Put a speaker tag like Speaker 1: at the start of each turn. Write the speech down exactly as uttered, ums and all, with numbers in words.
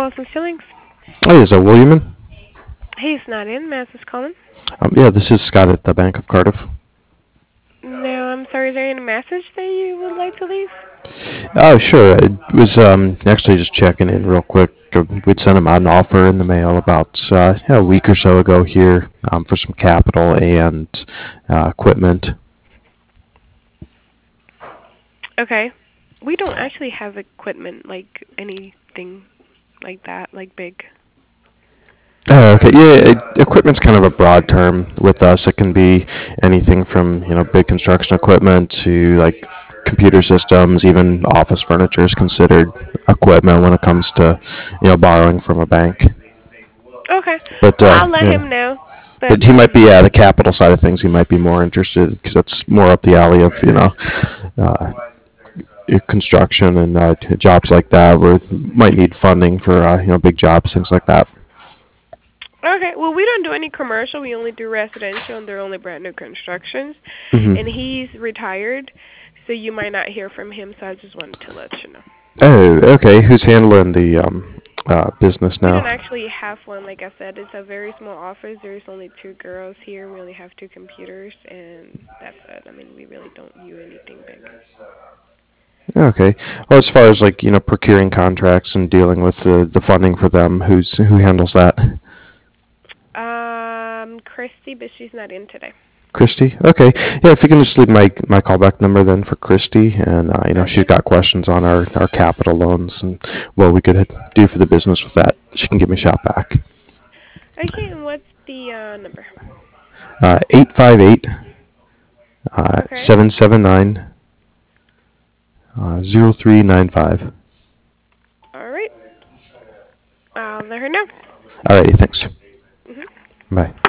Speaker 1: Walls and Ceilings.
Speaker 2: Hey, is that Williaman?
Speaker 1: He's not in. Mass is calling.
Speaker 2: Um, yeah, this is Scott at the Bank of Cardiff.
Speaker 1: No, I'm sorry. Is there any message that you would like to leave?
Speaker 2: Oh, sure. It was um, actually just checking in real quick. Uh, We'd sent him out an offer in the mail about uh, yeah, a week or so ago here um, for some capital and uh, equipment.
Speaker 1: Okay. We don't actually have equipment like anything like that, like big.
Speaker 2: Oh, okay. Yeah, it, equipment's kind of a broad term with us. It can be anything from, you know, big construction equipment to like computer systems, even office furniture is considered equipment when it comes to, you know, borrowing from a bank.
Speaker 1: Okay.
Speaker 2: But
Speaker 1: Well,
Speaker 2: uh,
Speaker 1: I'll let
Speaker 2: yeah,
Speaker 1: him know. But
Speaker 2: but he might be yeah, the capital side of things. He might be more interested because that's more up the alley of you know uh, construction and uh, jobs like that where might need funding for uh, you know big jobs, things like that.
Speaker 1: okay. Well, we don't do any commercial. We only do residential, and they're only brand new constructions. And
Speaker 2: Hmm.
Speaker 1: he's retired, so you might not hear from him. So I just wanted to let you know.
Speaker 2: Oh, okay. Who's handling the um, uh, business
Speaker 1: We don't
Speaker 2: now?
Speaker 1: actually have one. Like I said, it's a very small office. There's only two girls here. We only have two computers, and that's it. I mean, we really don't use anything big.
Speaker 2: Okay. Well, as far as like you know procuring contracts and dealing with the the funding for them, who's who handles that?
Speaker 1: Um, Christy, but she's not in today.
Speaker 2: Christy. Okay. Yeah. If you can just leave my my callback number then for Christy, and uh, you know she's
Speaker 1: Okay.
Speaker 2: got questions on our our capital loans and what we could do for the business with that, she can give me a shout back.
Speaker 1: Okay, and what's the uh, number?
Speaker 2: Uh, eight five eight uh,
Speaker 1: Okay.
Speaker 2: seven seven nine uh, zero three nine five.
Speaker 1: All right. I'll let her know.
Speaker 2: Alrighty. Thanks.
Speaker 1: Mhm.
Speaker 2: Bye.